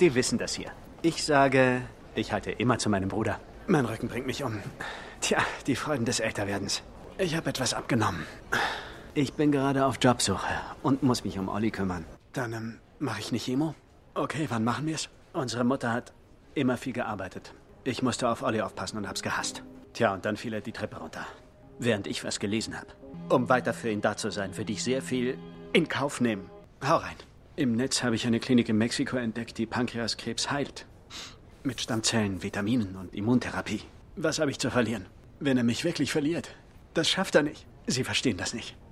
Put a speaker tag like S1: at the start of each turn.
S1: Die wissen das hier. Ich sage, ich halte immer zu meinem Bruder.
S2: Mein Rücken bringt mich um. Tja, die Freuden des Älterwerdens. Ich habe etwas abgenommen.
S1: Ich bin gerade auf Jobsuche und muss mich um Olli kümmern.
S2: Dann, mache ich nicht Chemo? Okay, wann machen wir's?
S1: Unsere Mutter hat immer viel gearbeitet. Ich musste auf Olli aufpassen und hab's gehasst. Tja, und dann fiel er die Treppe runter. Während ich was gelesen habe. Um weiter für ihn da zu sein, würde ich sehr viel in Kauf nehmen.
S2: Hau rein.
S1: Im Netz habe ich eine Klinik in Mexiko entdeckt, die Pankreaskrebs heilt.
S2: Mit Stammzellen, Vitaminen und Immuntherapie. Was habe ich zu verlieren? Wenn er mich wirklich verliert, das schafft er nicht. Sie verstehen das nicht.